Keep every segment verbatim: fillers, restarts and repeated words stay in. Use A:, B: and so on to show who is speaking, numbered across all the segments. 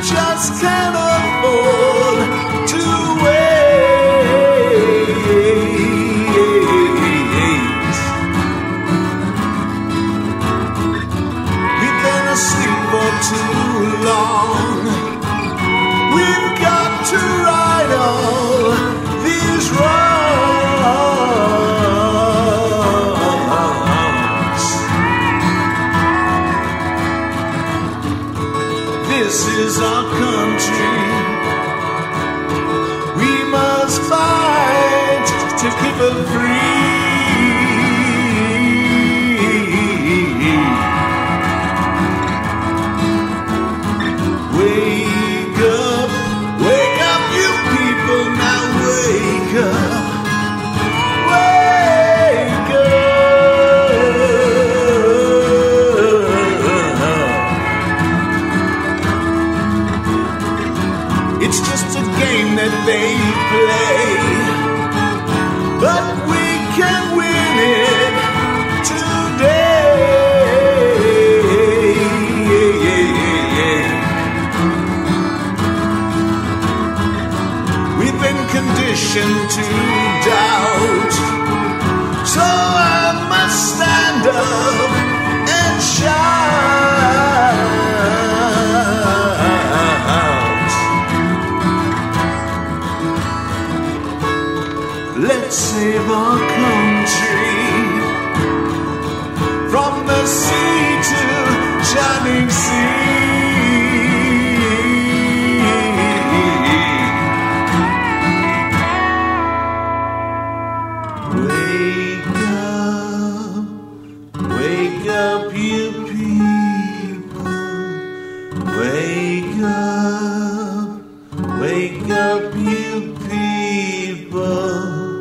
A: just can't afford to wait. We've been asleep for too long. We've got to right all these wrongs. This is our country. We must fight to keep it free. Wake up, wake up, you people, now wake up. Wake up. It's just a game that they play, but we can win it today. We've been conditioned to doubt, so I must stand up and shout. Let's save our country from the sea to shining sea. Wake up, wake up, you people. Wake up, wake up, you people.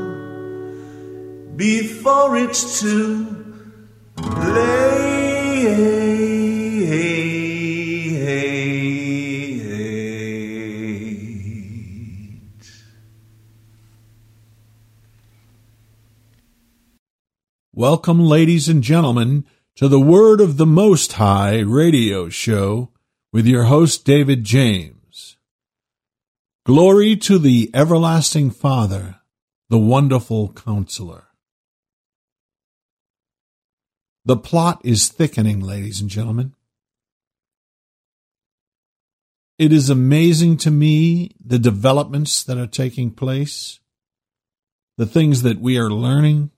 A: Before it's too late.
B: Welcome, ladies and gentlemen, to the Word of the Most High radio show with your host, David James. Glory to the everlasting Father, the wonderful Counselor. The plot is thickening, ladies and gentlemen. It is amazing to me the developments that are taking place, the things that we are learning.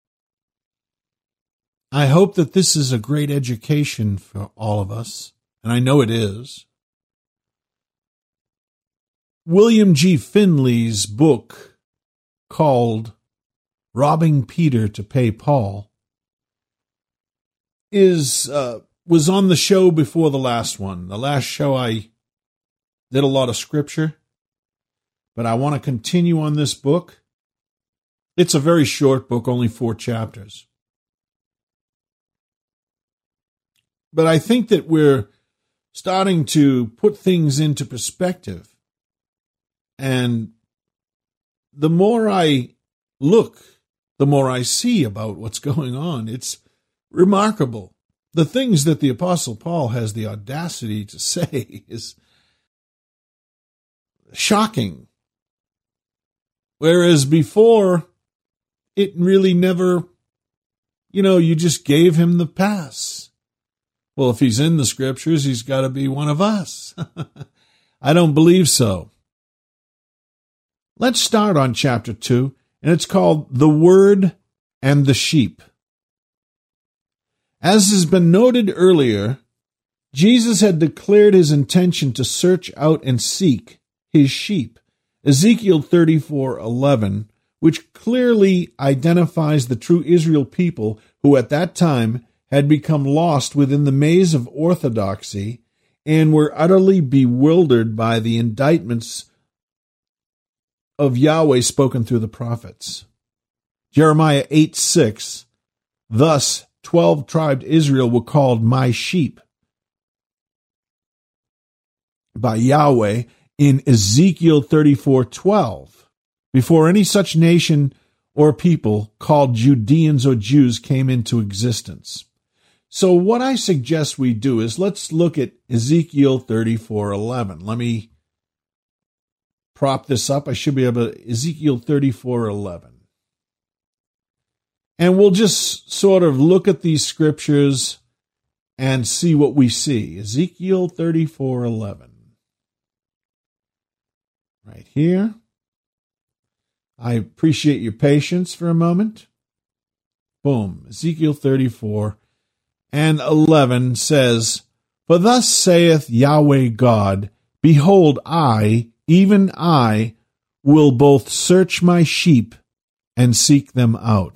B: I hope that this is a great education for all of us, and I know it is. William G. Finley's book called Robbing Peter to Pay Paul is uh, was on the show before the last one. The last show I did a lot of scripture, but I want to continue on this book. It's a very short book, only four chapters. But I think that we're starting to put things into perspective. And the more I look, the more I see about what's going on. It's remarkable. The things that the Apostle Paul has the audacity to say is shocking. Whereas before, it really never, you know, you just gave him the pass. Well, if he's in the scriptures, he's got to be one of us. I don't believe so. Let's start on chapter two, and it's called The Word and the Sheep. As has been noted earlier, Jesus had declared his intention to search out and seek his sheep. Ezekiel thirty-four eleven, which clearly identifies the true Israel people who at that time had become lost within the maze of orthodoxy and were utterly bewildered by the indictments of Yahweh spoken through the prophets. Jeremiah eight six, thus twelve-tribed Israel were called my sheep by Yahweh in Ezekiel thirty-four twelve, before any such nation or people called Judeans or Jews came into existence. So what I suggest we do is let's look at Ezekiel thirty-four eleven. Let me prop this up. I should be able to, Ezekiel thirty-four eleven. And we'll just sort of look at these scriptures and see what we see. Ezekiel thirty-four eleven. Right here. I appreciate your patience for a moment. Boom. Ezekiel thirty-four and eleven says, For thus saith Yahweh God, Behold, I, even I, will both search my sheep and seek them out.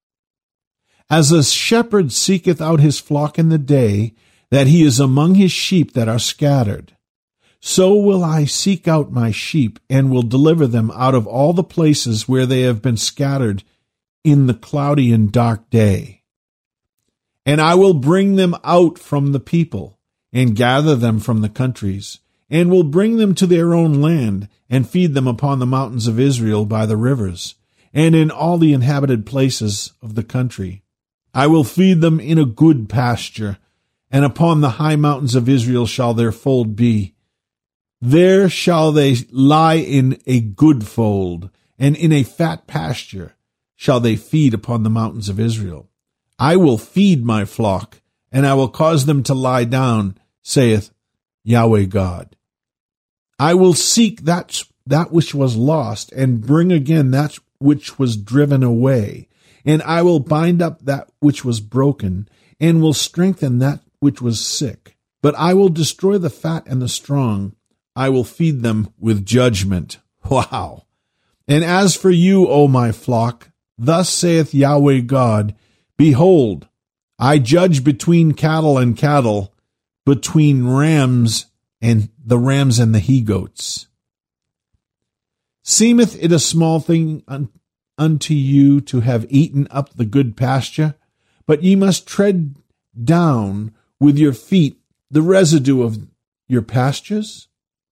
B: As a shepherd seeketh out his flock in the day, that he is among his sheep that are scattered, so will I seek out my sheep, and will deliver them out of all the places where they have been scattered in the cloudy and dark day. And I will bring them out from the people, and gather them from the countries, and will bring them to their own land, and feed them upon the mountains of Israel by the rivers, and in all the inhabited places of the country. I will feed them in a good pasture, and upon the high mountains of Israel shall their fold be. There shall they lie in a good fold, and in a fat pasture shall they feed upon the mountains of Israel. I will feed my flock, and I will cause them to lie down, saith Yahweh God. I will seek that, that which was lost, and bring again that which was driven away. And I will bind up that which was broken, and will strengthen that which was sick. But I will destroy the fat and the strong. I will feed them with judgment. Wow. And as for you, O my flock, thus saith Yahweh God, Behold, I judge between cattle and cattle, between rams and the rams and the he-goats. Seemeth it a small thing un- unto you to have eaten up the good pasture? But ye must tread down with your feet the residue of your pastures,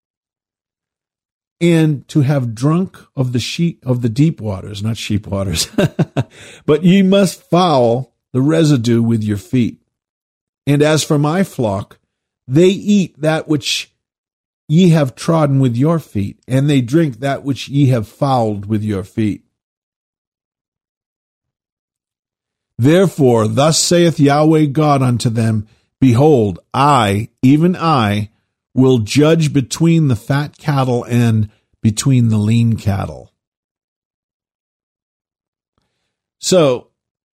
B: and to have drunk of the sheep of the deep waters, not sheep waters, but ye must foul the residue with your feet. And as for my flock, they eat that which ye have trodden with your feet, and they drink that which ye have fouled with your feet. Therefore, thus saith Yahweh God unto them, Behold, I, even I, will judge between the fat cattle and between the lean cattle. So,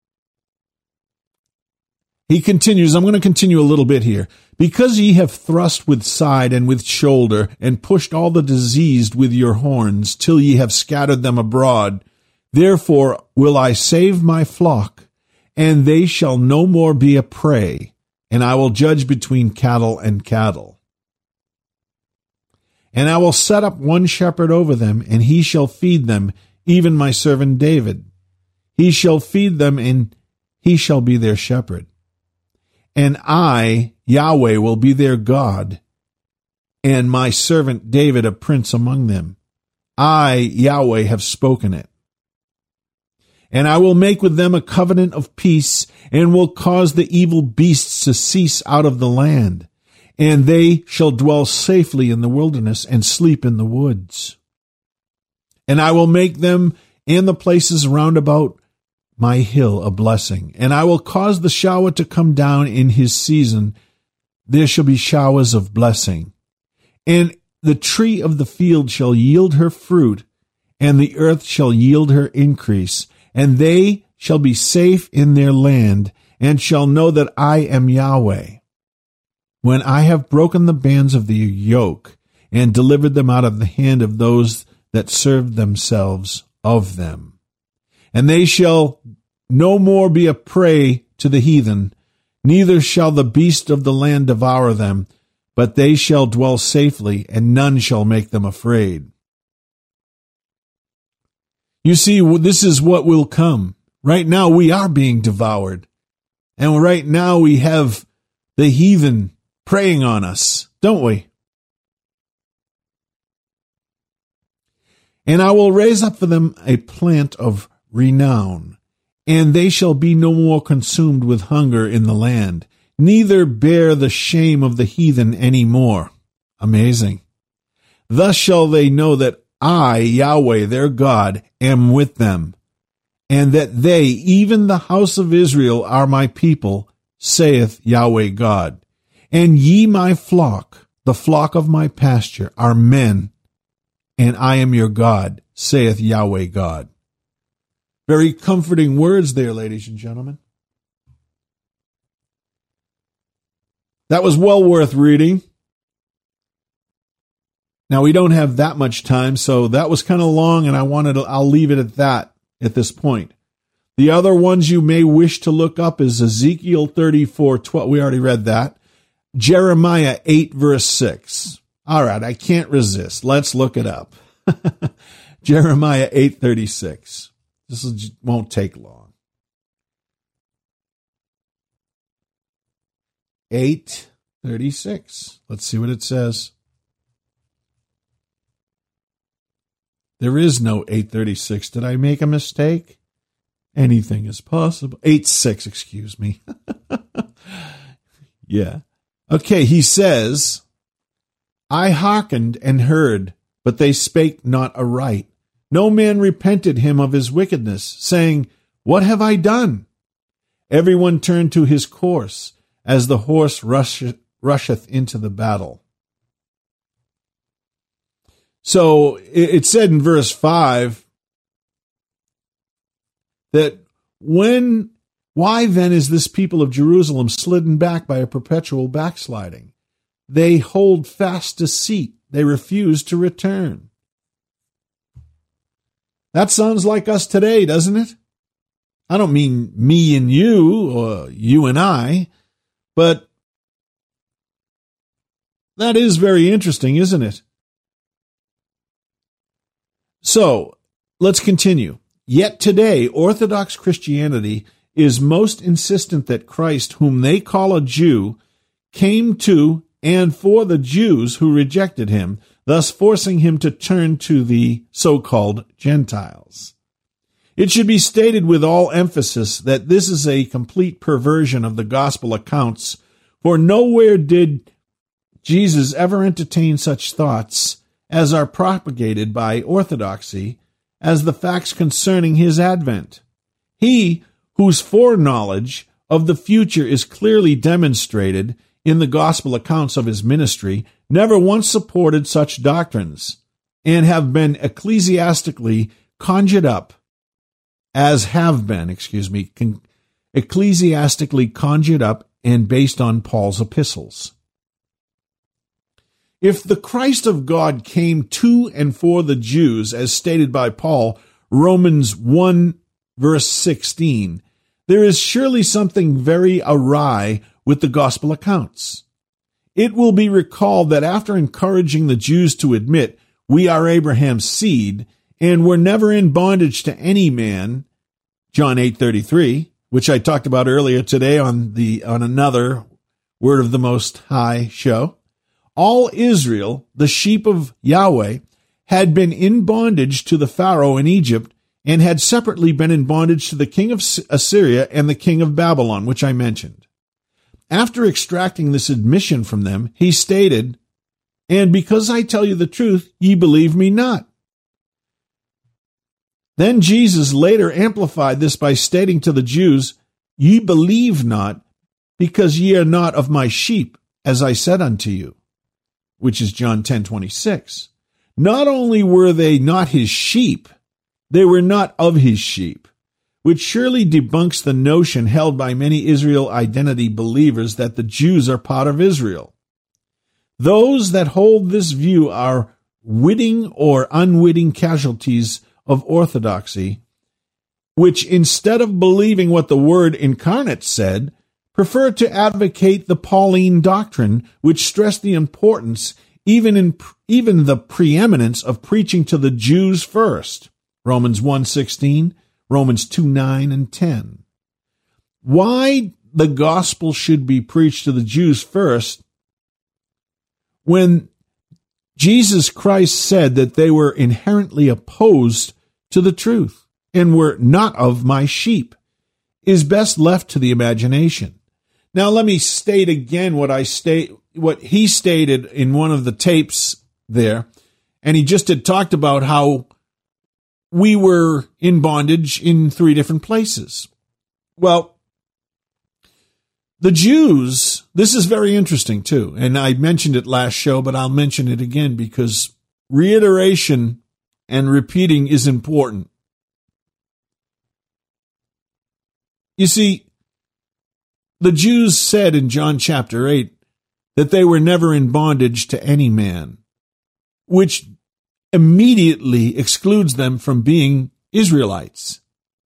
B: he continues, I'm going to continue a little bit here. Because ye have thrust with side and with shoulder, and pushed all the diseased with your horns, till ye have scattered them abroad, therefore will I save my flock, and they shall no more be a prey, and I will judge between cattle and cattle. And I will set up one shepherd over them, and he shall feed them, even my servant David. He shall feed them, and he shall be their shepherd. And I, Yahweh, will be their God, and my servant David a prince among them. I, Yahweh, have spoken it. And I will make with them a covenant of peace, and will cause the evil beasts to cease out of the land, and they shall dwell safely in the wilderness and sleep in the woods. And I will make them and the places round about my hill a blessing, and I will cause the shower to come down in his season. There shall be showers of blessing. And the tree of the field shall yield her fruit, and the earth shall yield her increase, and they shall be safe in their land, and shall know that I am Yahweh, when I have broken the bands of the yoke, and delivered them out of the hand of those that served themselves of them. And they shall no more be a prey to the heathen, neither shall the beast of the land devour them, but they shall dwell safely, and none shall make them afraid. You see, this is what will come. Right now we are being devoured, and right now we have the heathen preying on us, don't we? And I will raise up for them a plant of renown, and they shall be no more consumed with hunger in the land, neither bear the shame of the heathen any more. Amazing. Thus shall they know that I, Yahweh, their God, am with them, and that they, even the house of Israel, are my people, saith Yahweh God. And ye my flock, the flock of my pasture, are men, and I am your God, saith Yahweh God. Very comforting words there, ladies and gentlemen. That was well worth reading. Now, we don't have that much time, so that was kind of long, and I wanted to, I'll leave it at that at this point. The other ones you may wish to look up is Ezekiel thirty-four twelve. We already read that. Jeremiah eight, verse six. All right, I can't resist. Let's look it up. Jeremiah eight thirty-six. This is, won't take long. eight thirty-six. Let's see what it says. There is no eight thirty-six. Did I make a mistake? Anything is possible. eight six, excuse me. Yeah. Okay, he says, I hearkened and heard, but they spake not aright. No man repented him of his wickedness, saying, What have I done? Everyone turned to his course, as the horse rusheth, rusheth into the battle. So it said in verse five that when, why then is this people of Jerusalem slidden back by a perpetual backsliding? They hold fast deceit. They refuse to return. That sounds like us today, doesn't it? I don't mean me and you or you and I, but that is very interesting, isn't it? So, let's continue. Yet today, Orthodox Christianity is most insistent that Christ, whom they call a Jew, came to and for the Jews who rejected him, thus forcing him to turn to the so-called Gentiles. It should be stated with all emphasis that this is a complete perversion of the gospel accounts, for nowhere did Jesus ever entertain such thoughts as are propagated by orthodoxy as the facts concerning his advent. He, whose foreknowledge of the future is clearly demonstrated in the gospel accounts of his ministry, never once supported such doctrines, and have been ecclesiastically conjured up, as have been, excuse me, con- ecclesiastically conjured up and based on Paul's epistles. If the Christ of God came to and for the Jews, as stated by Paul, Romans one, verse sixteen, there is surely something very awry with the gospel accounts. It will be recalled that after encouraging the Jews to admit, we are Abraham's seed, and were never in bondage to any man, John eight thirty-three, which I talked about earlier today on the on another Word of the Most High show, all Israel, the sheep of Yahweh, had been in bondage to the Pharaoh in Egypt, and had separately been in bondage to the king of Assyria and the king of Babylon, which I mentioned. After extracting this admission from them, he stated, And because I tell you the truth, ye believe me not. Then Jesus later amplified this by stating to the Jews, Ye believe not, because ye are not of my sheep, as I said unto you, which is John ten twenty-six. Not only were they not his sheep, they were not of his sheep, which surely debunks the notion held by many Israel identity believers that the Jews are part of Israel. Those that hold this view are witting or unwitting casualties of orthodoxy, which instead of believing what the Word incarnate said, prefer to advocate the Pauline doctrine, which stressed the importance, even in even the preeminence of preaching to the Jews first. Romans one sixteen, Romans two nine and ten. Why the gospel should be preached to the Jews first, when Jesus Christ said that they were inherently opposed to the truth and were not of my sheep, is best left to the imagination. Now let me state again what I state, what he stated in one of the tapes there. And he just had talked about how we were in bondage in three different places. Well, the Jews, this is very interesting too. And I mentioned it last show, but I'll mention it again because reiteration and repeating is important. You see, the Jews said in John chapter eight that they were never in bondage to any man, which immediately excludes them from being Israelites.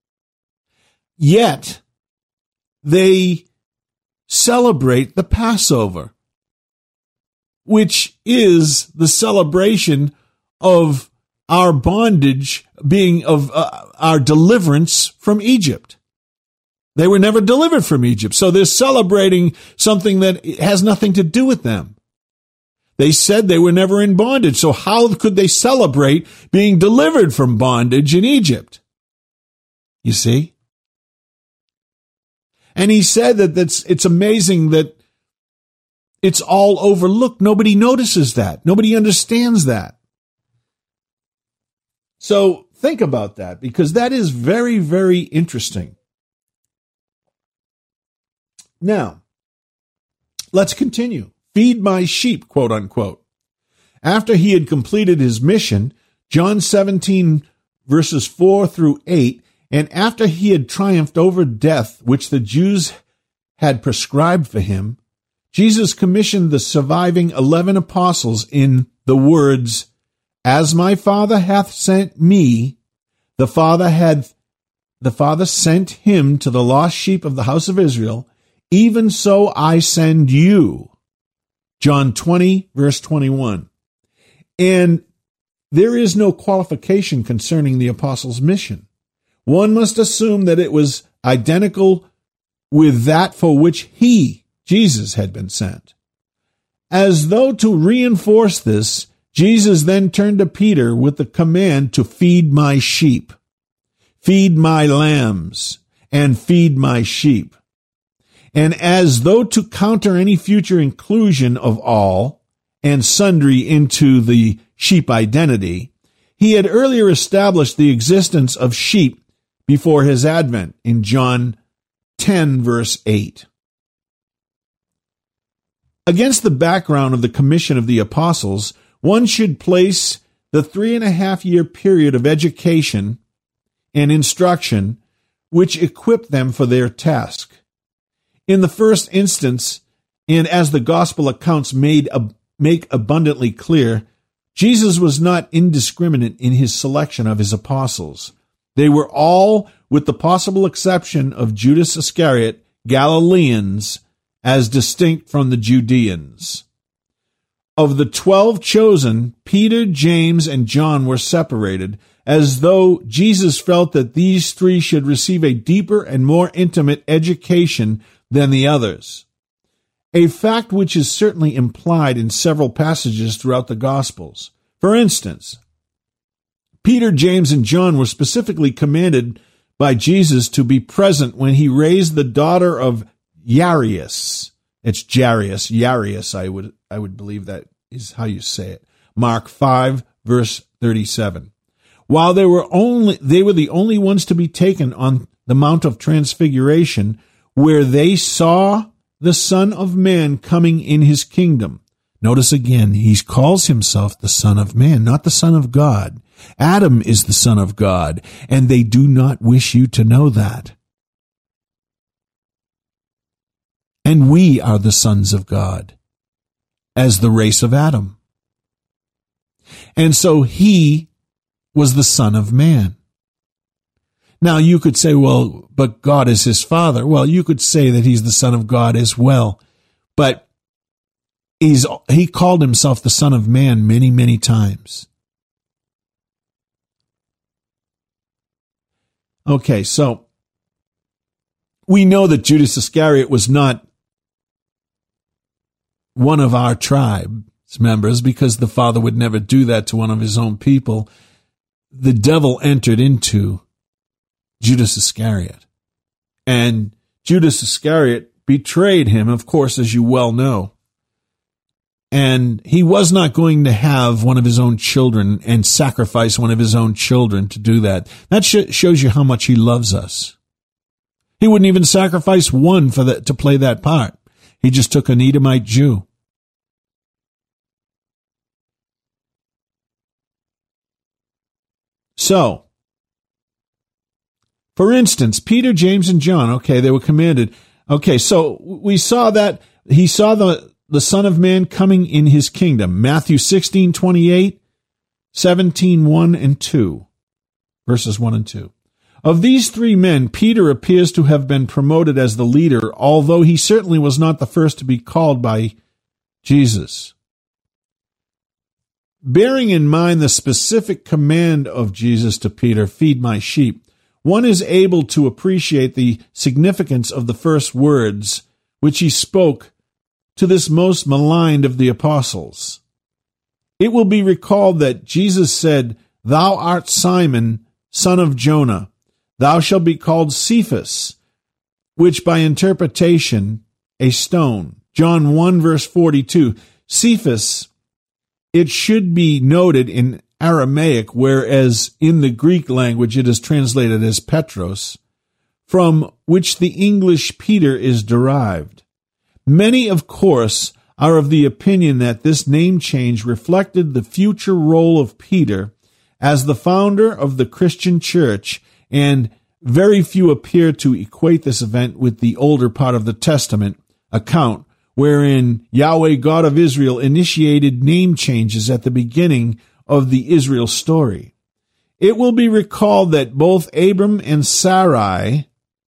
B: Yet, they celebrate the Passover, which is the celebration of our bondage being of uh, our deliverance from Egypt. They were never delivered from Egypt, so they're celebrating something that has nothing to do with them. They said they were never in bondage, so how could they celebrate being delivered from bondage in Egypt? You see? And he said that that's, it's amazing that it's all overlooked. Nobody notices that. Nobody understands that. So think about that, because that is very, very interesting. Now, let's continue. Feed my sheep, quote unquote. After he had completed his mission, John seventeen, verses four through eight, and after he had triumphed over death, which the Jews had prescribed for him, Jesus commissioned the surviving eleven apostles in the words, "As my Father hath sent me, the Father had the Father sent him to the lost sheep of the house of Israel, even so I send you." John twenty, verse twenty-one. And there is no qualification concerning the apostles' mission. One must assume that it was identical with that for which he, Jesus, had been sent. As though to reinforce this, Jesus then turned to Peter with the command to feed my sheep, feed my lambs, and feed my sheep. And as though to counter any future inclusion of all and sundry into the sheep identity, he had earlier established the existence of sheep before his advent in John ten, verse eight. Against the background of the commission of the apostles, one should place the three and a half year period of education and instruction which equipped them for their task. In the first instance, and as the gospel accounts made make abundantly clear, Jesus was not indiscriminate in his selection of his apostles. They were all, with the possible exception of Judas Iscariot, Galileans, as distinct from the Judeans. Of the twelve chosen, Peter, James, and John were separated, as though Jesus felt that these three should receive a deeper and more intimate education than the others, a fact which is certainly implied in several passages throughout the Gospels. For instance, Peter, James, and John were specifically commanded by Jesus to be present when he raised the daughter of Jairus. It's Jairus, Jairus, I would I would believe that is how you say it. Mark five, verse thirty-seven. While they were only they were the only ones to be taken on the Mount of Transfiguration, where they saw the Son of Man coming in his kingdom. Notice again, he calls himself the Son of Man, not the Son of God. Adam is the Son of God, and they do not wish you to know that. And we are the sons of God, as the race of Adam. And so he was the Son of Man. Now, you could say, well, but God is his Father. Well, you could say that he's the Son of God as well. But he's, he called himself the Son of Man many, many times. Okay, so we know that Judas Iscariot was not one of our tribe's members because the Father would never do that to one of his own people. The devil entered into Judas Iscariot. And Judas Iscariot betrayed him, of course, as you well know. And he was not going to have one of his own children and sacrifice one of his own children to do that. That sh- shows you how much he loves us. He wouldn't even sacrifice one for the, to play that part. He just took an Edomite Jew. So, for instance, Peter, James, and John, okay, they were commanded. Okay, so we saw that he saw the the Son of Man coming in his kingdom. Matthew sixteen twenty-eight, seventeen one and two, verses one and two. Of these three men, Peter appears to have been promoted as the leader, although he certainly was not the first to be called by Jesus. Bearing in mind the specific command of Jesus to Peter, feed my sheep, one is able to appreciate the significance of the first words which he spoke to this most maligned of the apostles. It will be recalled that Jesus said, "Thou art Simon, son of Jonah. Thou shalt be called Cephas," which by interpretation, a stone. John one, verse forty-two. Cephas, it should be noted in Aramaic, whereas in the Greek language it is translated as Petros, from which the English Peter is derived. Many, of course, are of the opinion that this name change reflected the future role of Peter as the founder of the Christian church, and very few appear to equate this event with the older part of the Testament account, wherein Yahweh God of Israel initiated name changes at the beginning of the Israel story. It will be recalled that both Abram and Sarai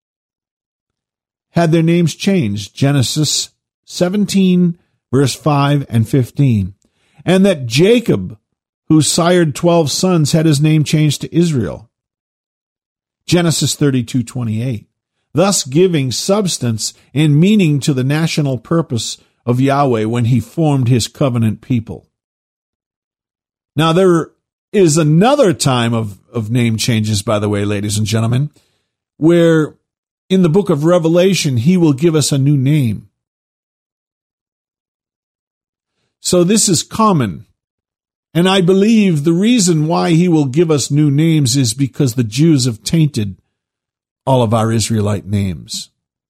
B: had their names changed, Genesis seventeen, verse five and fifteen, and that Jacob, who sired twelve sons, had his name changed to Israel, Genesis thirty-two twenty-eight, thus giving substance and meaning to the national purpose of Yahweh when he formed his covenant people. Now, there is another time of, of name changes, by the way, ladies and gentlemen, where in the book of Revelation, he will give us a new name. So this is common. And I believe the reason why he will give us new names is because the Jews have tainted all of our Israelite names.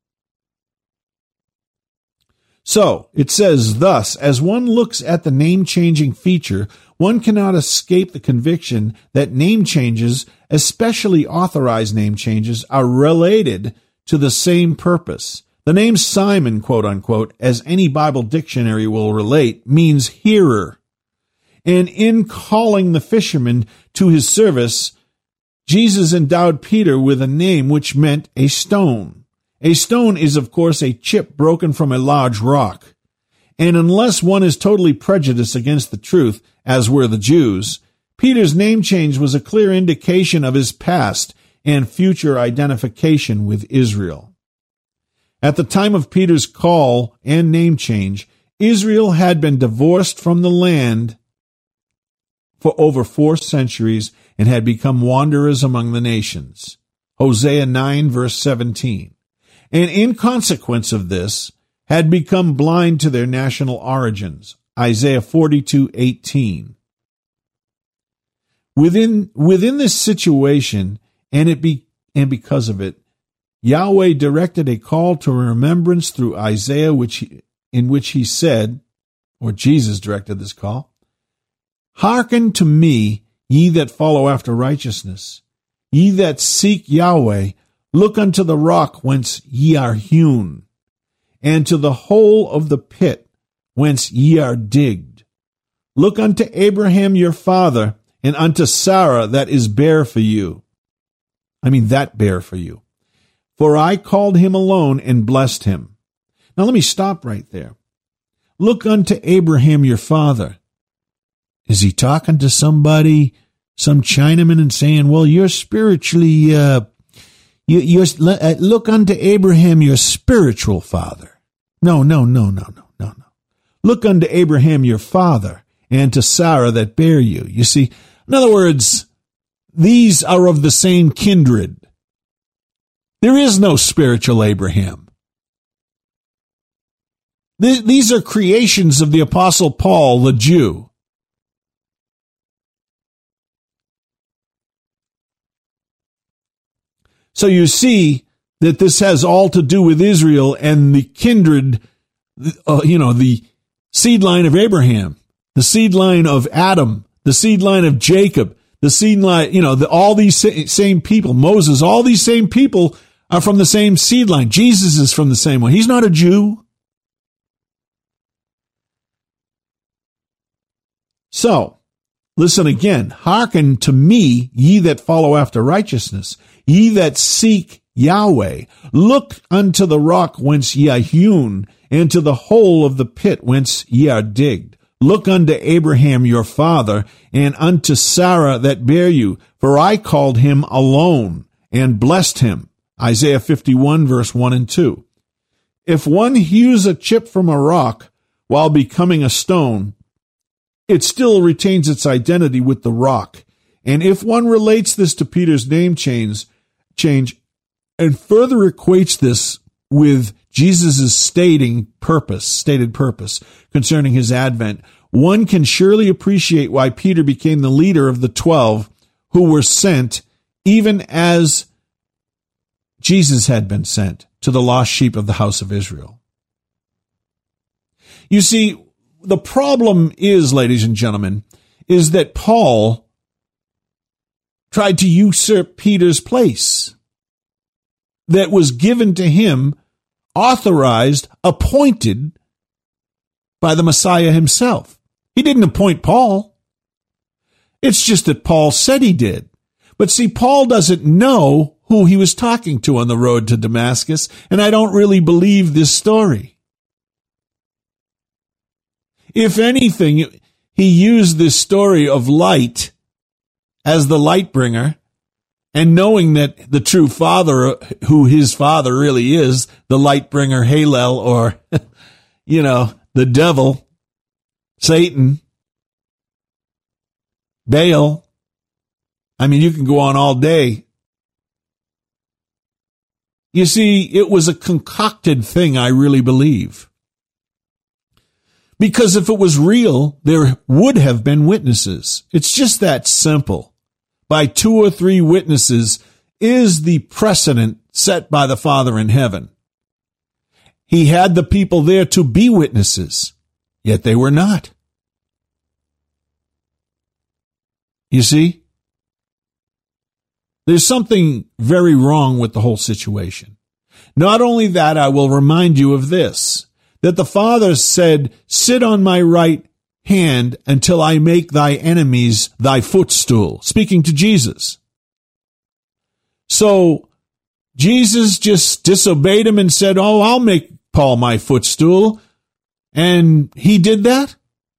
B: So it says thus, as one looks at the name-changing feature, one cannot escape the conviction that name changes, especially authorized name changes, are related to the same purpose. The name Simon, quote unquote, as any Bible dictionary will relate, means hearer. And in calling the fisherman to his service, Jesus endowed Peter with a name which meant a stone. A stone is, of course, a chip broken from a large rock. And unless one is totally prejudiced against the truth, as were the Jews, Peter's name change was a clear indication of his past and future identification with Israel. At the time of Peter's call and name change, Israel had been divorced from the land for over four centuries and had become wanderers among the nations. Hosea nine, verse seventeen. And in consequence of this, had become blind to their national origins. Isaiah forty-two eighteen. Within, within this situation, and it be, and because of it, Yahweh directed a call to remembrance through Isaiah, which he, in which he said, or Jesus directed this call, "Hearken to me, ye that follow after righteousness, ye that seek Yahweh, look unto the rock whence ye are hewn, and to the hole of the pit whence ye are digged. Look unto Abraham your father, and unto Sarah that is bare for you." I mean, that bare for you. "For I called him alone and blessed him." Now let me stop right there. Look unto Abraham your father. Is he talking to somebody, some Chinaman, and saying, well, you're spiritually, uh, you, you're, uh, look unto Abraham your spiritual father? No, no, no, no, no, no, no. Look unto Abraham your father, and to Sarah that bare you. You see, in other words, these are of the same kindred. There is no spiritual Abraham. Th- these are creations of the Apostle Paul, the Jew. So you see that this has all to do with Israel and the kindred, uh, you know, the seed line of Abraham, the seed line of Adam, the seed line of Jacob, the seed line, you know, the, all these same people, Moses, all these same people are from the same seed line. Jesus is from the same one. He's not a Jew. So, listen again. Hearken to me, ye that follow after righteousness, ye that seek Yahweh. Look unto the rock whence ye are hewn, and to the hole of the pit whence ye are digged. Look unto Abraham your father, and unto Sarah that bare you, for I called him alone, and blessed him. Isaiah fifty-one, verse one and two. If one hews a chip from a rock while becoming a stone, it still retains its identity with the rock. And if one relates this to Peter's name change, change and further equates this with Jesus' stating purpose, stated purpose concerning his advent, one can surely appreciate why Peter became the leader of the twelve who were sent, even as Jesus had been sent to the lost sheep of the house of Israel. You see, the problem is, ladies and gentlemen, is that Paul tried to usurp Peter's place that was given to him, authorized, appointed by the Messiah himself. He didn't appoint Paul. It's just that Paul said he did. But see, Paul doesn't know who he was talking to on the road to Damascus, and I don't really believe this story. If anything, he used this story of light as the light bringer, and knowing that the true father, who his father really is, the light bringer, Halel, or, you know, the devil, Satan, Baal. I mean, you can go on all day. You see, it was a concocted thing, I really believe. Because if it was real, there would have been witnesses. It's just that simple. By two or three witnesses is the precedent set by the Father in heaven. He had the people there to be witnesses, yet they were not. You see? There's something very wrong with the whole situation. Not only that, I will remind you of this, that the Father said, sit on my right hand until I make thy enemies thy footstool, speaking to Jesus. So Jesus just disobeyed him and said, oh, I'll make Paul my footstool. And he did that?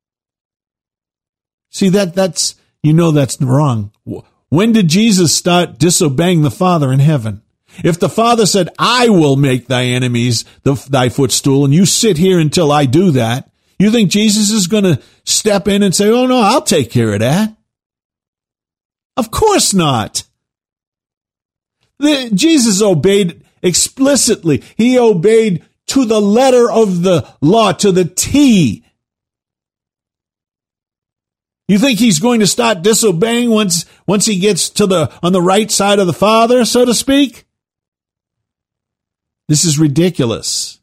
B: See, that that's, you know, that's wrong. When did Jesus start disobeying the Father in heaven? If the Father said, I will make thy enemies the, thy footstool, and you sit here until I do that, you think Jesus is going to step in and say, oh, no, I'll take care of that? Of course not. The, Jesus obeyed explicitly. He obeyed to the letter of the law, to the T. You think he's going to start disobeying once, once he gets to the, on the right side of the Father, so to speak? This is ridiculous.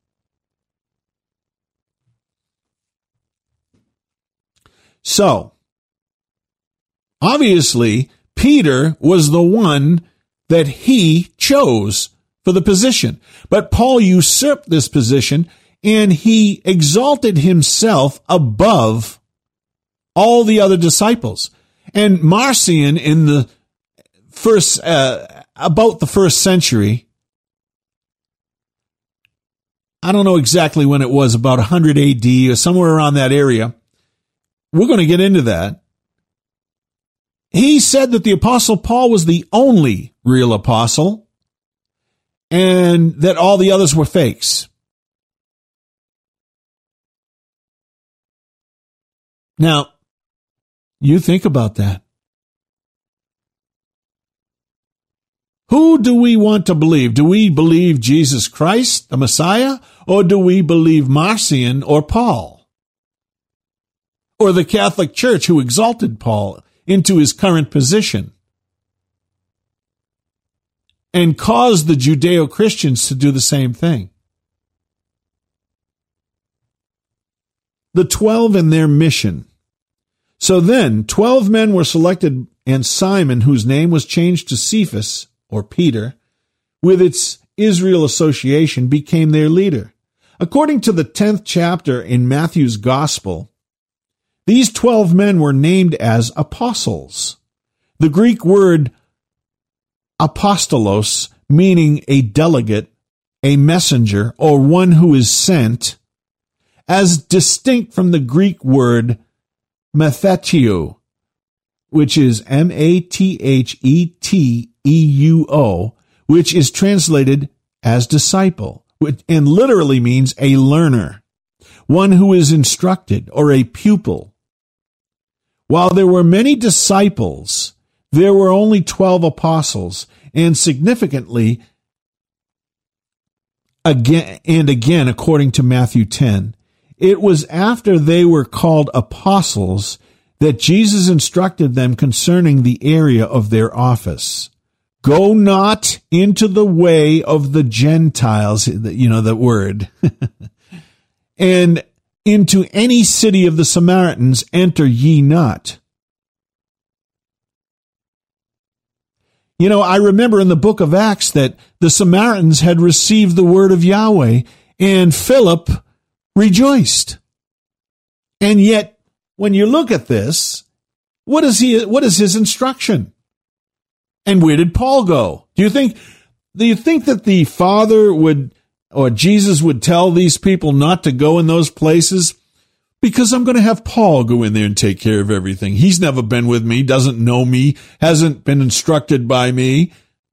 B: So, obviously, Peter was the one that he chose for the position. But Paul usurped this position, and he exalted himself above all the other disciples. And Marcion, in the first, uh, about the first century, I don't know exactly when it was, about one hundred A D or somewhere around that area. We're going to get into that. He said that the Apostle Paul was the only real apostle and that all the others were fakes. Now, you think about that. Who do we want to believe? Do we believe Jesus Christ, the Messiah, or do we believe Marcion or Paul? Or the Catholic Church who exalted Paul into his current position and caused the Judeo-Christians to do the same thing? The twelve and their mission. So then, twelve men were selected, and Simon, whose name was changed to Cephas, or Peter, with its Israel association, became their leader. According to the tenth chapter in Matthew's Gospel, these twelve men were named as apostles. The Greek word apostolos, meaning a delegate, a messenger, or one who is sent, as distinct from the Greek word matheteuo, which is M A T H E T E U O, which is translated as disciple, and literally means a learner, one who is instructed, or a pupil. While there were many disciples, there were only twelve apostles, and significantly, again and again, according to Matthew ten, it was after they were called apostles that Jesus instructed them concerning the area of their office. Go not into the way of the Gentiles, you know, the word, and into any city of the Samaritans enter ye not. You know, I remember in the book of Acts that the Samaritans had received the word of Yahweh, and Philip rejoiced. And yet, when you look at this, what is he? What is his instruction? And where did Paul go? Do you think? Do you think that the Father would, or Jesus would tell these people not to go in those places? Because I'm going to have Paul go in there and take care of everything. He's never been with me, doesn't know me, hasn't been instructed by me.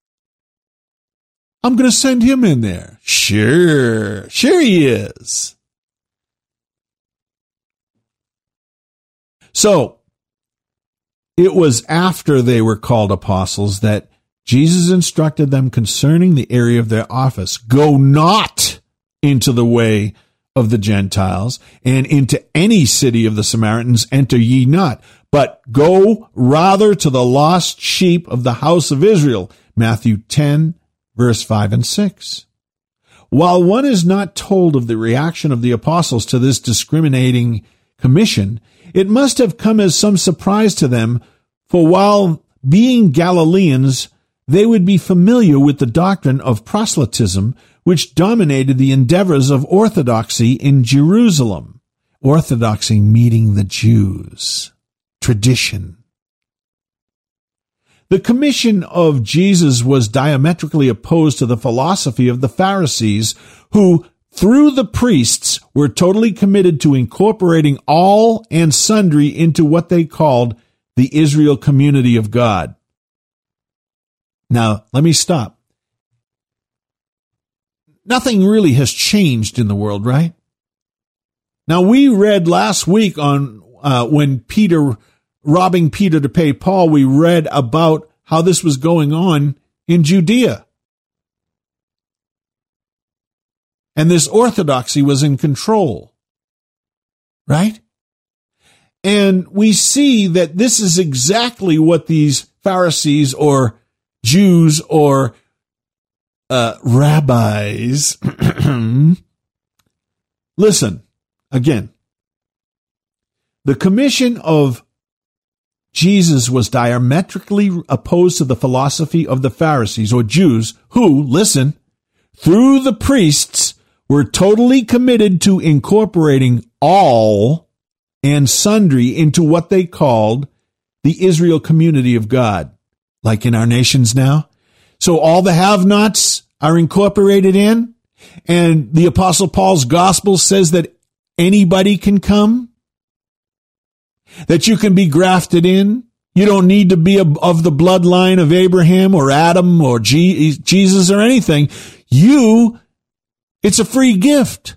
B: I'm going to send him in there. Sure, sure he is. So, it was after they were called apostles that Jesus instructed them concerning the area of their office. Go not into the way of the Gentiles, and into any city of the Samaritans enter ye not, but go rather to the lost sheep of the house of Israel. Matthew ten, verse five and six. While one is not told of the reaction of the apostles to this discriminating commission, it must have come as some surprise to them, for while being Galileans, they would be familiar with the doctrine of proselytism, which dominated the endeavors of orthodoxy in Jerusalem. Orthodoxy meaning the Jews. Tradition. The commission of Jesus was diametrically opposed to the philosophy of the Pharisees, who, through the priests, were totally committed to incorporating all and sundry into what they called the Israel community of God. Now, let me stop. Nothing really has changed in the world, right? Now, we read last week on uh, when Peter, robbing Peter to pay Paul, we read about how this was going on in Judea. And this orthodoxy was in control, right? And we see that this is exactly what these Pharisees or Jews or uh, rabbis, listen, again, the commission of Jesus was diametrically opposed to the philosophy of the Pharisees or Jews who, listen, through the priests were totally committed to incorporating all and sundry into what they called the Israel community of God, like in our nations now. So all the have-nots are incorporated in, and the Apostle Paul's gospel says that anybody can come, that you can be grafted in. You don't need to be of the bloodline of Abraham or Adam or Jesus or anything. You, it's a free gift.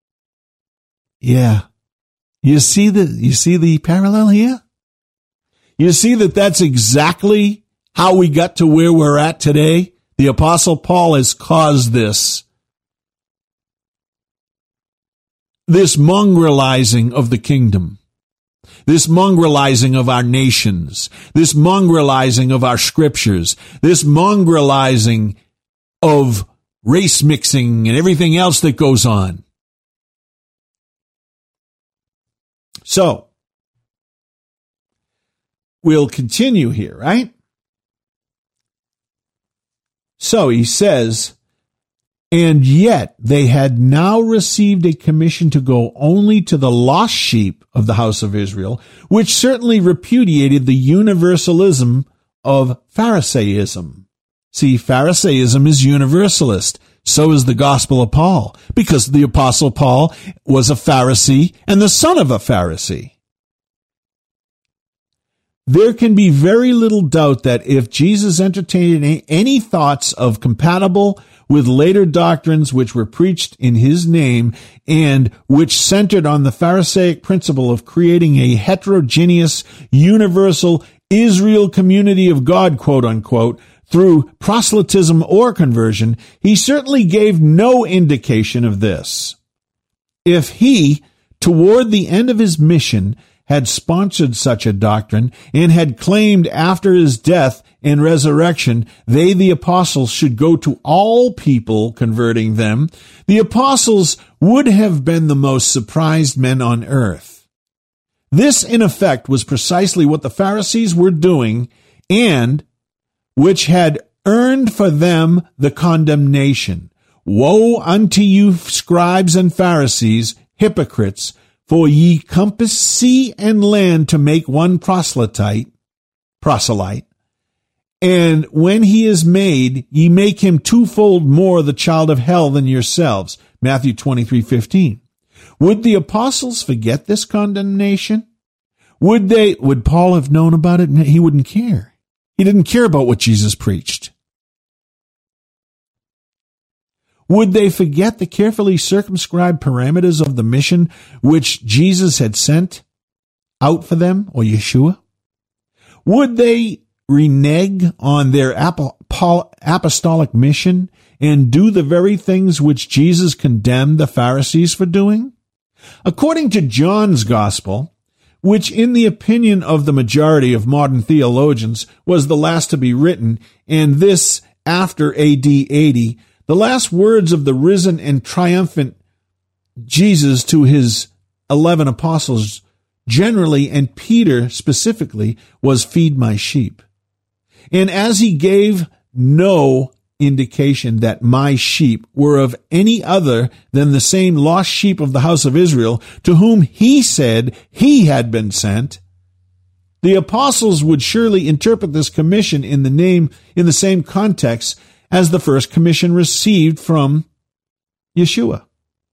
B: Yeah. You see the, you see the parallel here? You see that that's exactly how we got to where we're at today? The Apostle Paul has caused this. This mongrelizing of the kingdom. This mongrelizing of our nations. This mongrelizing of our scriptures. This mongrelizing of race mixing and everything else that goes on. So, we'll continue here, right? So he says, and yet they had now received a commission to go only to the lost sheep of the house of Israel, which certainly repudiated the universalism of Pharisaism. See, Pharisaism is universalist. So is the gospel of Paul, because the apostle Paul was a Pharisee and the son of a Pharisee. There can be very little doubt that if Jesus entertained any thoughts of compatible with later doctrines which were preached in his name and which centered on the Pharisaic principle of creating a heterogeneous, universal Israel community of God, quote unquote, through proselytism or conversion, he certainly gave no indication of this. If he, toward the end of his mission, had sponsored such a doctrine and had claimed after his death and resurrection, they, the apostles, should go to all people, converting them, the apostles would have been the most surprised men on earth. This, in effect, was precisely what the Pharisees were doing, and which had earned for them the condemnation. Woe unto you, scribes and Pharisees, hypocrites, for ye compass sea and land to make one proselyte, proselyte, and when he is made, ye make him twofold more the child of hell than yourselves. Matthew twenty-three fifteen. Would the apostles forget this condemnation? Would they, would Paul have known about it? He wouldn't care. He didn't care about what Jesus preached. Would they forget the carefully circumscribed parameters of the mission which Jesus had sent out for them, or Yeshua? Would they renege on their apostolic mission and do the very things which Jesus condemned the Pharisees for doing? According to John's Gospel, which in the opinion of the majority of modern theologians was the last to be written, and this after A D eighty, the last words of the risen and triumphant Jesus to his eleven apostles generally, and Peter specifically, was feed my sheep. And as he gave no indication that my sheep were of any other than the same lost sheep of the house of Israel, to whom he said he had been sent, the apostles would surely interpret this commission in the name, in the same context as the first commission received from Yeshua.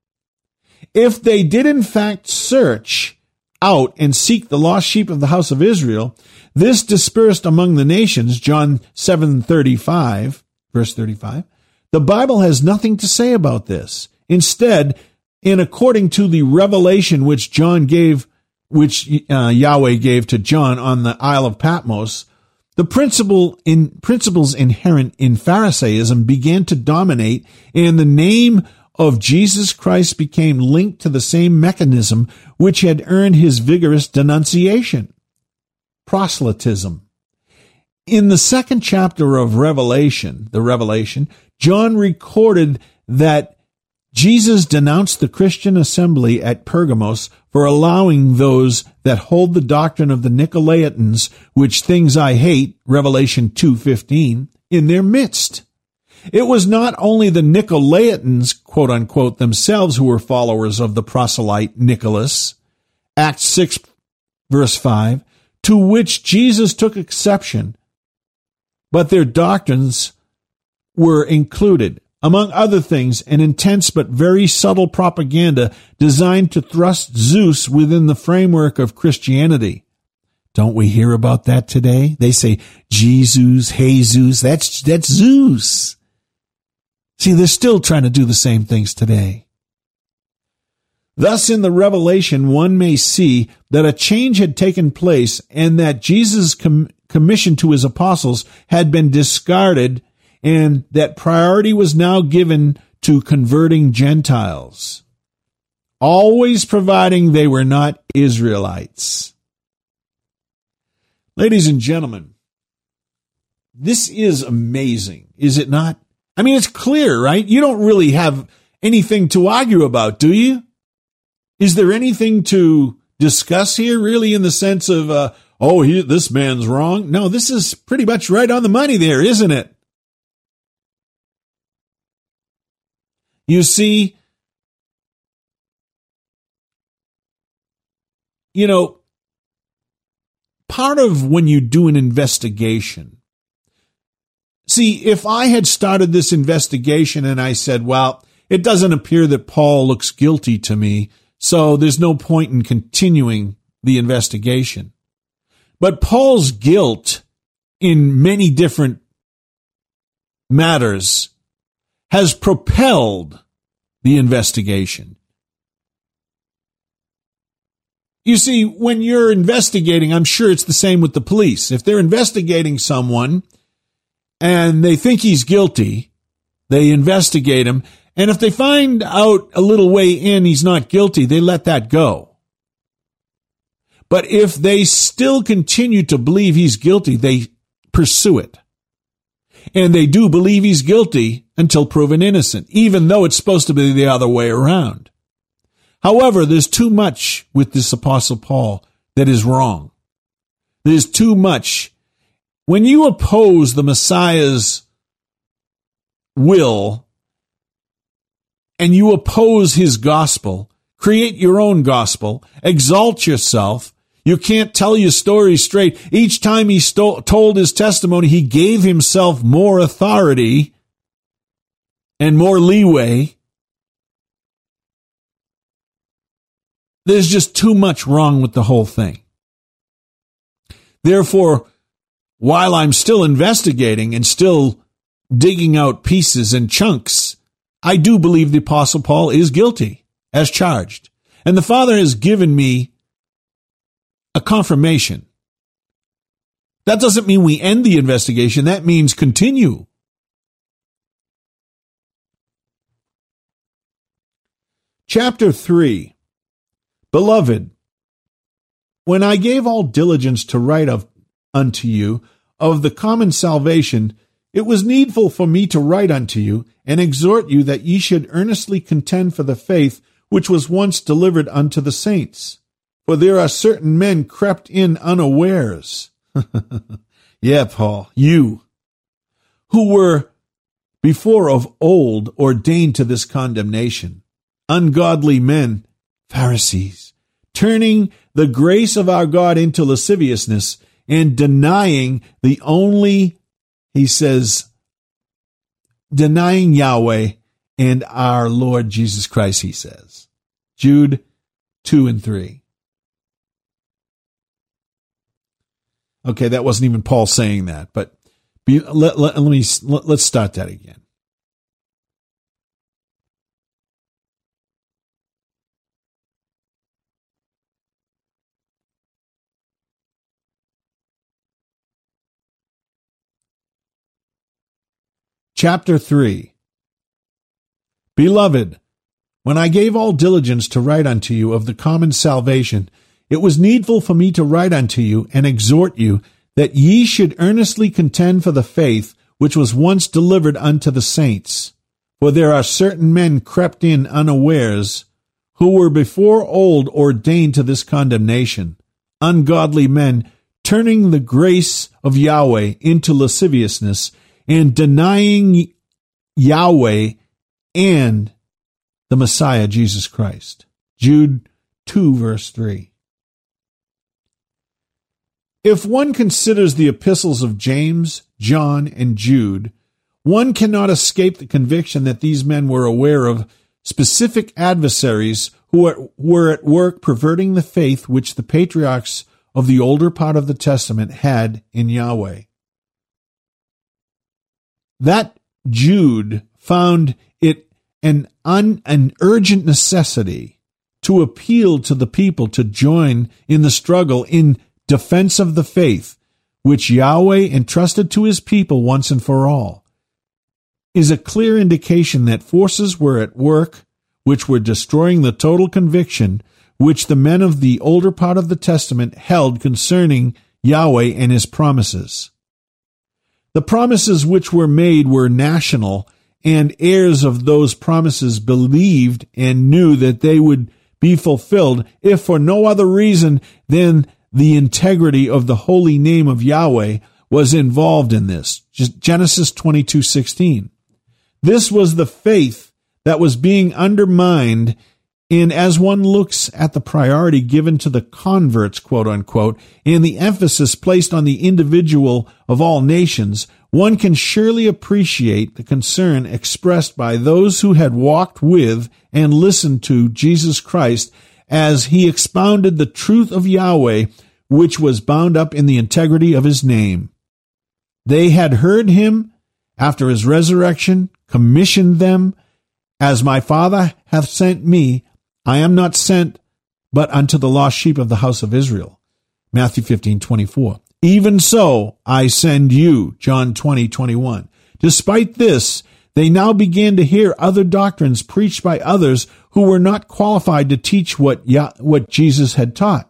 B: If they did in fact search out and seek the lost sheep of the house of Israel, this dispersed among the nations, John seven thirty-five, verse thirty-five, the Bible has nothing to say about this. Instead, and according to the revelation which John gave, which uh, Yahweh gave to John on the Isle of Patmos, the principle in principles inherent in Pharisaism began to dominate, and the name of Jesus Christ became linked to the same mechanism which had earned his vigorous denunciation: proselytism. In the second chapter of Revelation, the Revelation, John recorded that Jesus denounced the Christian assembly at Pergamos for allowing those that hold the doctrine of the Nicolaitans, which things I hate, Revelation two fifteen, in their midst. It was not only the Nicolaitans, quote unquote, themselves who were followers of the proselyte Nicholas, Acts six, verse five, to which Jesus took exception, but their doctrines were included. Among other things, an intense but very subtle propaganda designed to thrust Zeus within the framework of Christianity. Don't we hear about that today? They say, Jesus, Jesus, that's, that's Zeus. See, they're still trying to do the same things today. Thus, in the revelation, one may see that a change had taken place and that Jesus' com- commission to his apostles had been discarded, and that priority was now given to converting Gentiles, always providing they were not Israelites. Ladies and gentlemen, this is amazing, is it not? I mean, it's clear, right? You don't really have anything to argue about, do you? Is there anything to discuss here, really, in the sense of, uh, oh, he, this man's wrong? No, this is pretty much right on the money there, isn't it? You see, you know, part of when you do an investigation, see, if I had started this investigation and I said, well, it doesn't appear that Paul looks guilty to me, so there's no point in continuing the investigation. But Paul's guilt in many different matters has propelled the investigation. You see, when you're investigating, I'm sure it's the same with the police. If they're investigating someone and they think he's guilty, they investigate him. And if they find out a little way in he's not guilty, they let that go. But if they still continue to believe he's guilty, they pursue it. And they do believe he's guilty until proven innocent, even though it's supposed to be the other way around. However, there's too much with this Apostle Paul that is wrong. There's too much. When you oppose the Messiah's will and you oppose his gospel, create your own gospel, exalt yourself, you can't tell your story straight. Each time he sto- told his testimony, he gave himself more authority and more leeway. There's just too much wrong with the whole thing. Therefore, while I'm still investigating and still digging out pieces and chunks, I do believe the Apostle Paul is guilty as charged. And the Father has given me a confirmation. That doesn't mean we end the investigation. That means continue. Chapter three. Beloved, when I gave all diligence to write of unto you of the common salvation, it was needful for me to write unto you and exhort you that ye should earnestly contend for the faith which was once delivered unto the saints. For there are certain men crept in unawares. Yeah, Paul, you, who were before of old ordained to this condemnation, ungodly men, Pharisees, turning the grace of our God into lasciviousness and denying the only, he says, denying Yahweh and our Lord Jesus Christ, he says. Jude two and three. Okay, that wasn't even Paul saying that, but be, let, let, let me let, let's start that again. Chapter three. Beloved, when I gave all diligence to write unto you of the common salvation, it was needful for me to write unto you and exhort you that ye should earnestly contend for the faith which was once delivered unto the saints. For there are certain men crept in unawares, who were before old ordained to this condemnation, ungodly men, turning the grace of Yahweh into lasciviousness, and denying Yahweh and the Messiah, Jesus Christ. Jude two, verse three. If one considers the epistles of James, John, and Jude, one cannot escape the conviction that these men were aware of specific adversaries who were at work perverting the faith which the patriarchs of the older part of the Testament had in Yahweh. That Jude found it an, un, an urgent necessity to appeal to the people to join in the struggle in defense of the faith, which Yahweh entrusted to his people once and for all, is a clear indication that forces were at work which were destroying the total conviction which the men of the older part of the Testament held concerning Yahweh and his promises. The promises which were made were national, and heirs of those promises believed and knew that they would be fulfilled, if for no other reason than the integrity of the holy name of Yahweh was involved in this. Genesis twenty-two sixteen. This was the faith that was being undermined, and as one looks at the priority given to the converts, quote unquote, and the emphasis placed on the individual of all nations, one can surely appreciate the concern expressed by those who had walked with and listened to Jesus Christ as he expounded the truth of Yahweh, which was bound up in the integrity of his name. They had heard him after his resurrection, commissioned them, "As my Father hath sent me, I am not sent but unto the lost sheep of the house of Israel." Matthew fifteen twenty-four. "Even so I send you." John twenty twenty-one. Despite this, they now began to hear other doctrines preached by others who were not qualified to teach what, Yah- what Jesus had taught.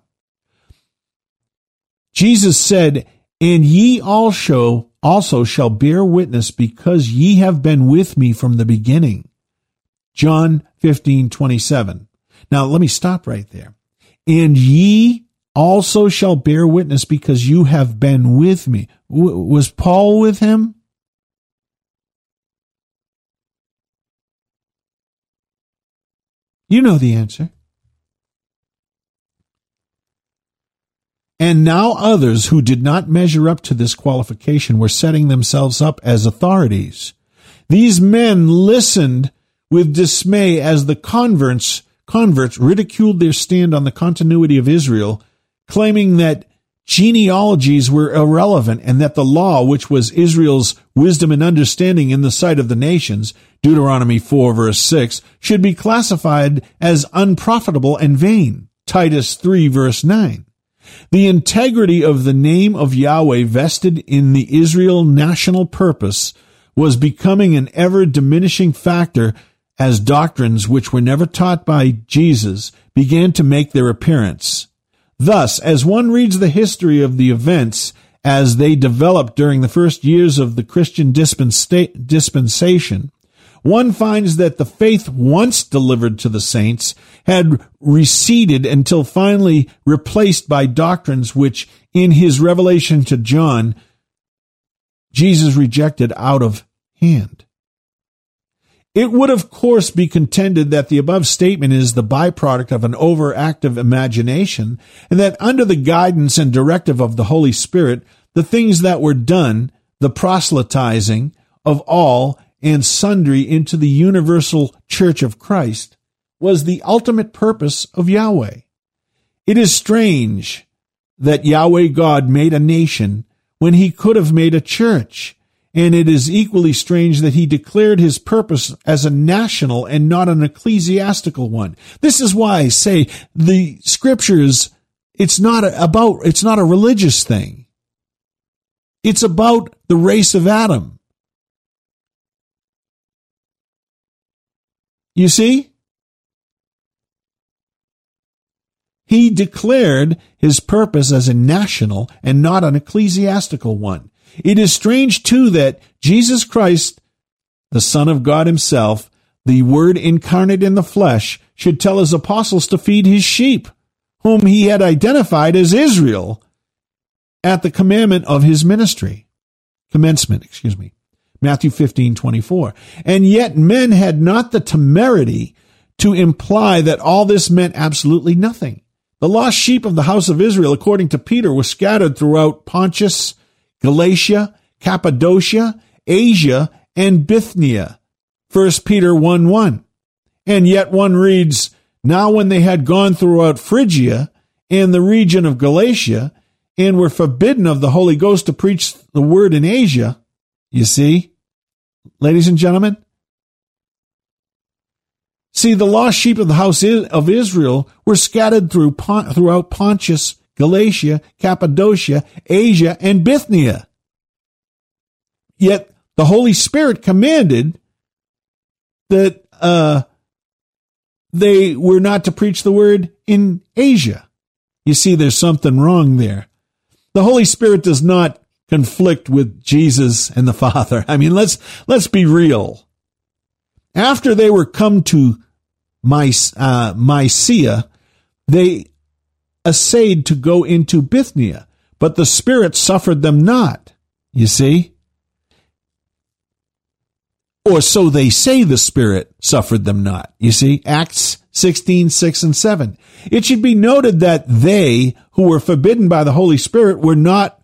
B: Jesus said, "And ye also, also shall bear witness, because ye have been with me from the beginning." John fifteen twenty-seven. Now, let me stop right there. "And ye also shall bear witness, because you have been with me." W- was Paul with him? You know the answer. And now others who did not measure up to this qualification were setting themselves up as authorities. These men listened with dismay as the converts, converts ridiculed their stand on the continuity of Israel, claiming that genealogies were irrelevant and that the law, which was Israel's wisdom and understanding in the sight of the nations, Deuteronomy four verse six, should be classified as unprofitable and vain, Titus three verse nine. The integrity of the name of Yahweh vested in the Israel national purpose was becoming an ever-diminishing factor as doctrines which were never taught by Jesus began to make their appearance. Thus, as one reads the history of the events as they developed during the first years of the Christian dispensa- dispensation, one finds that the faith once delivered to the saints had receded until finally replaced by doctrines which, in his revelation to John, Jesus rejected out of hand. It would, of course, be contended that the above statement is the byproduct of an overactive imagination, and that under the guidance and directive of the Holy Spirit, the things that were done, the proselytizing of all and sundry into the universal church of Christ, was the ultimate purpose of Yahweh. It is strange that Yahweh God made a nation when he could have made a church, and it is equally strange that he declared his purpose as a national and not an ecclesiastical one. This is why I say the scriptures, it's not about, it's not a religious thing. It's about the race of Adam. You see? He declared his purpose as a national and not an ecclesiastical one. It is strange, too, that Jesus Christ, the Son of God himself, the Word incarnate in the flesh, should tell his apostles to feed his sheep, whom he had identified as Israel, at the commandment of his ministry. Commencement, excuse me. Matthew fifteen twenty-four. And yet men had not the temerity to imply that all this meant absolutely nothing. The lost sheep of the house of Israel, according to Peter, were scattered throughout Pontus, Galatia, Cappadocia, Asia, and Bithynia. First Peter one one. And yet one reads, "Now when they had gone throughout Phrygia and the region of Galatia, and were forbidden of the Holy Ghost to preach the word in Asia," you see, ladies and gentlemen, See, the lost sheep of the house of Israel were scattered through, throughout Pontus, Galatia, Cappadocia, Asia, and Bithynia. Yet the Holy Spirit commanded that uh, they were not to preach the word in Asia. You see, there's something wrong there. The Holy Spirit does not conflict with Jesus and the Father. I mean, let's let's be real. After they were come to uh, Mysia, they essayed to go into Bithynia, but the Spirit suffered them not. You see? Or so they say the Spirit suffered them not. You see? Acts sixteen, six and seven. It should be noted that they who were forbidden by the Holy Spirit were not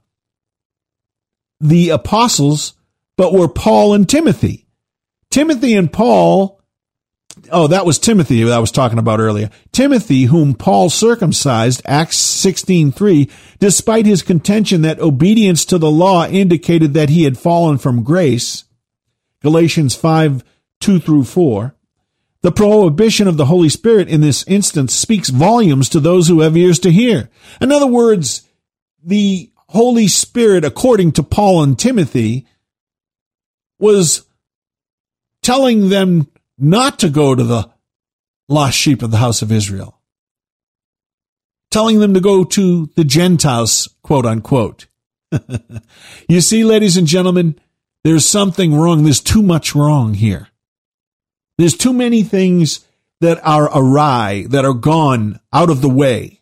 B: the apostles, but were Paul and Timothy. Timothy and Paul, oh, that was Timothy that I was talking about earlier. Timothy, whom Paul circumcised, Acts sixteen, three, despite his contention that obedience to the law indicated that he had fallen from grace, Galatians five, two through four. The prohibition of the Holy Spirit in this instance speaks volumes to those who have ears to hear. In other words, the Holy Spirit, according to Paul and Timothy, was telling them not to go to the lost sheep of the house of Israel, telling them to go to the Gentiles, quote unquote. You see, ladies and gentlemen, there's something wrong. There's too much wrong here. There's too many things that are awry, that are gone out of the way.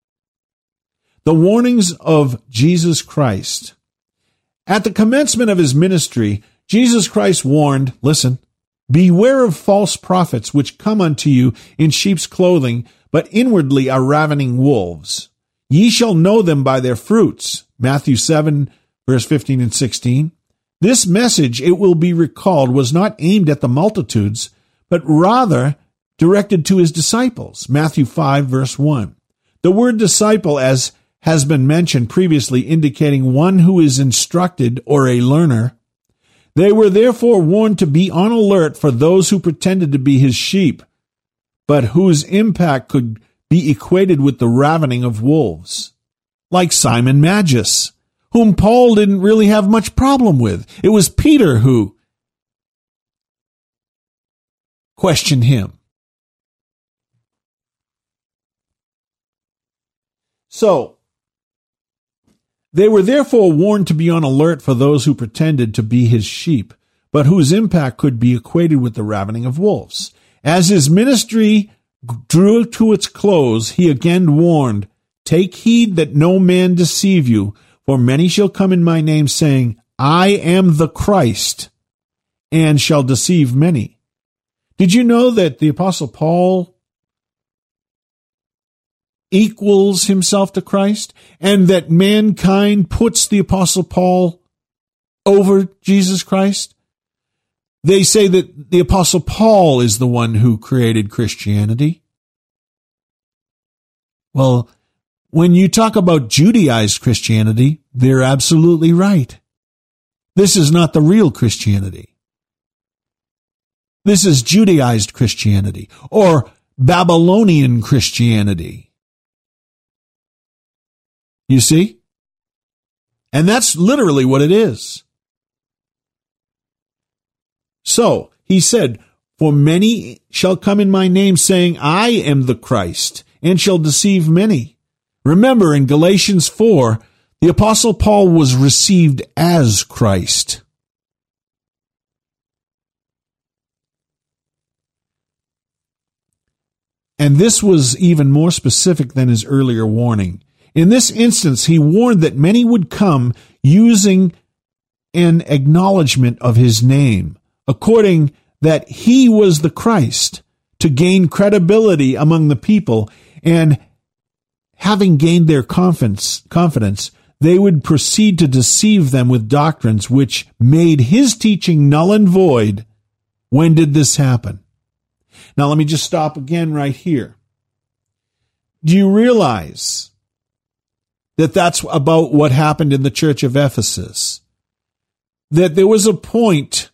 B: The warnings of Jesus Christ. At the commencement of his ministry, Jesus Christ warned, listen, beware of false prophets which come unto you in sheep's clothing, but inwardly are ravening wolves. Ye shall know them by their fruits. Matthew seven, verse fifteen and sixteen. This message, it will be recalled, was not aimed at the multitudes, but rather directed to his disciples. Matthew five, verse one. The word disciple, as has been mentioned previously, indicating one who is instructed or a learner. They were therefore warned to be on alert for those who pretended to be his sheep, but whose impact could be equated with the ravening of wolves, like Simon Magus, whom Paul didn't really have much problem with. It was Peter who questioned him. So, they were therefore warned to be on alert for those who pretended to be his sheep, but whose impact could be equated with the ravening of wolves. As his ministry drew to its close, he again warned, take heed that no man deceive you, for many shall come in my name, saying, I am the Christ, and shall deceive many. Did you know that the Apostle Paul equals himself to Christ, and that mankind puts the Apostle Paul over Jesus Christ? They say that the Apostle Paul is the one who created Christianity. Well, when you talk about Judaized Christianity, they're absolutely right. This is not the real Christianity. This is Judaized Christianity, or Babylonian Christianity. You see? And that's literally what it is. So, he said, for many shall come in my name, saying, I am the Christ, and shall deceive many. Remember, in Galatians four, the Apostle Paul was received as Christ. And this was even more specific than his earlier warning. In this instance, he warned that many would come using an acknowledgement of his name, according that he was the Christ, to gain credibility among the people, and having gained their confidence, confidence, they would proceed to deceive them with doctrines which made his teaching null and void. When did this happen? Now, let me just stop again right here. Do you realize that that's about what happened in the church of Ephesus? That there was a point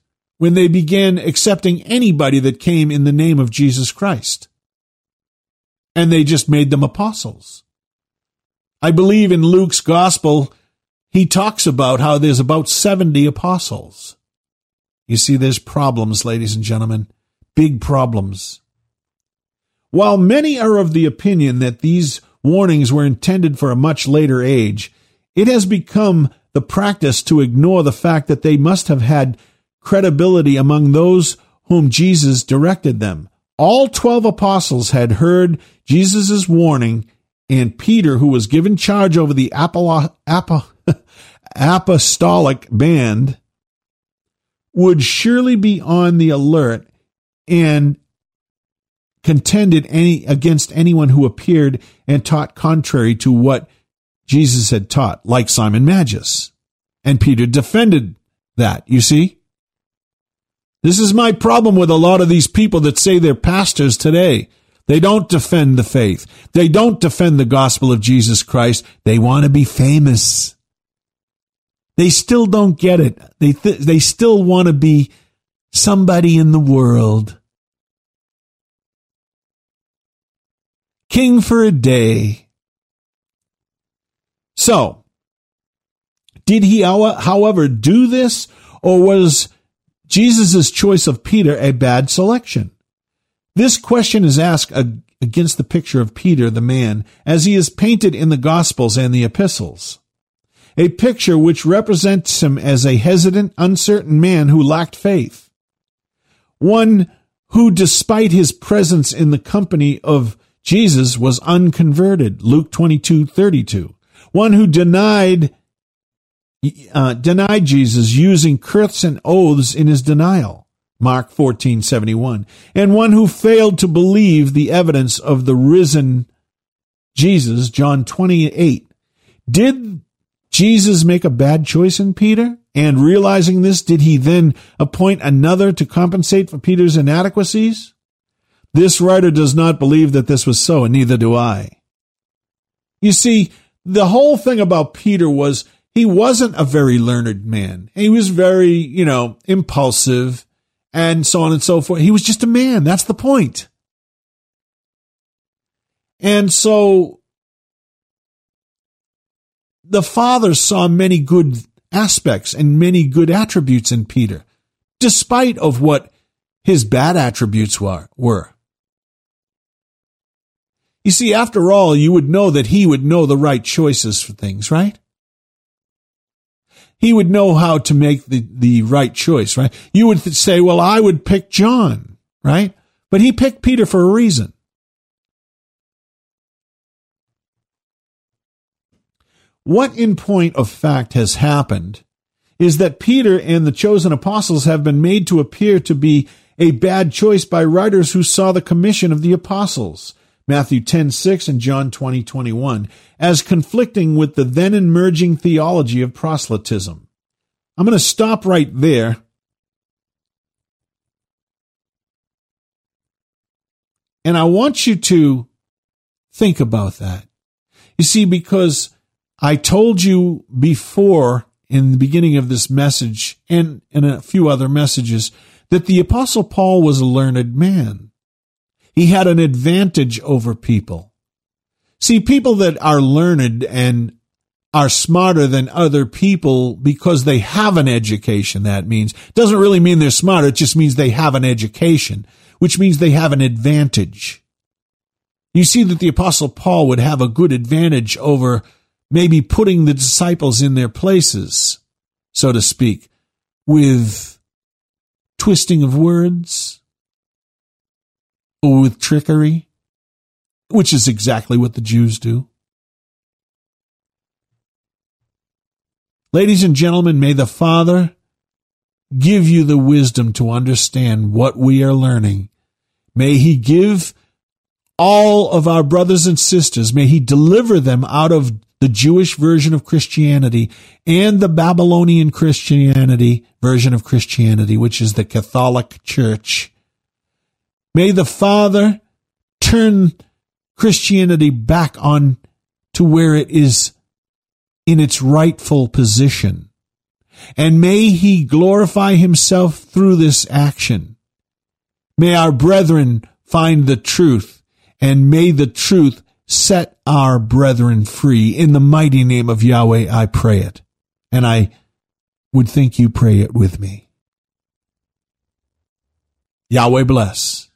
B: when they began accepting anybody that came in the name of Jesus Christ. And they just made them apostles. I believe in Luke's gospel, he talks about how there's about seventy apostles. You see, there's problems, ladies and gentlemen, big problems. While many are of the opinion that these warnings were intended for a much later age, it has become the practice to ignore the fact that they must have had credibility among those whom Jesus directed them. All twelve apostles had heard Jesus' warning, and Peter, who was given charge over the apolo- apo- apostolic band, would surely be on the alert and contended any against anyone who appeared and taught contrary to what Jesus had taught, like Simon Magus. And Peter defended that, you see? This is my problem with a lot of these people that say they're pastors today. They don't defend the faith. They don't defend the gospel of Jesus Christ. They want to be famous. They still don't get it. They th- they still want to be somebody in the world. King for a day. So, did he, however, do this, or was Jesus' choice of Peter a bad selection? This question is asked against the picture of Peter, the man, as he is painted in the Gospels and the epistles. A picture which represents him as a hesitant, uncertain man who lacked faith. One who, despite his presence in the company of Jesus, was unconverted, Luke twenty-two thirty-two. One who denied uh, denied Jesus, using curses and oaths in his denial, Mark fourteen seventy-one. And one who failed to believe the evidence of the risen Jesus, John twenty-eight. Did Jesus make a bad choice in Peter? And realizing this, did he then appoint another to compensate for Peter's inadequacies? This writer does not believe that this was so, and neither do I. You see, the whole thing about Peter was he wasn't a very learned man. He was very, you know, impulsive and so on and so forth. He was just a man. That's the point. And so the Father saw many good aspects and many good attributes in Peter, despite of what his bad attributes were. were. You see, after all, you would know that he would know the right choices for things, right? He would know how to make the, the right choice, right? You would say, well, I would pick John, right? But he picked Peter for a reason. What in point of fact has happened is that Peter and the chosen apostles have been made to appear to be a bad choice by writers who saw the commission of the apostles, Matthew ten six and John twenty twenty-one, as conflicting with the then emerging theology of proselytism. I'm going to stop right there. And I want you to think about that. You see, because I told you before in the beginning of this message and in a few other messages that the Apostle Paul was a learned man. He had an advantage over people. See, people that are learned and are smarter than other people because they have an education, that means, doesn't really mean they're smarter, it just means they have an education, which means they have an advantage. You see that the Apostle Paul would have a good advantage over maybe putting the disciples in their places, so to speak, with twisting of words or with trickery, which is exactly what the Jews do. Ladies and gentlemen, may the Father give you the wisdom to understand what we are learning. May He give all of our brothers and sisters, may He deliver them out of the Jewish version of Christianity and the Babylonian Christianity version of Christianity, which is the Catholic Church. May the Father turn Christianity back on to where it is in its rightful position. and may he glorify himself through this action. May our brethren find the truth, and may the truth set our brethren free. In the mighty name of Yahweh, I pray it, and I would think you pray it with me. Yahweh bless.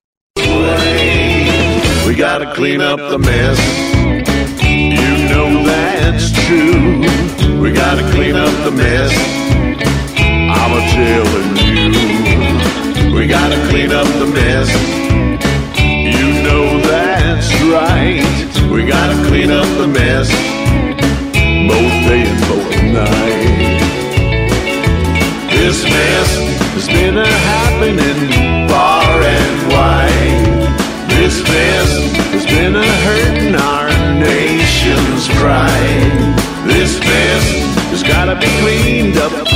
A: We gotta clean up the mess. You know that's true. We gotta clean up the mess. I'm a telling you. We gotta clean up the mess. You know that's right. We gotta clean up the mess. Both day and both night. This mess has been a happening far and wide. This mess has been a hurting our nation's pride. This mess has gotta be cleaned up.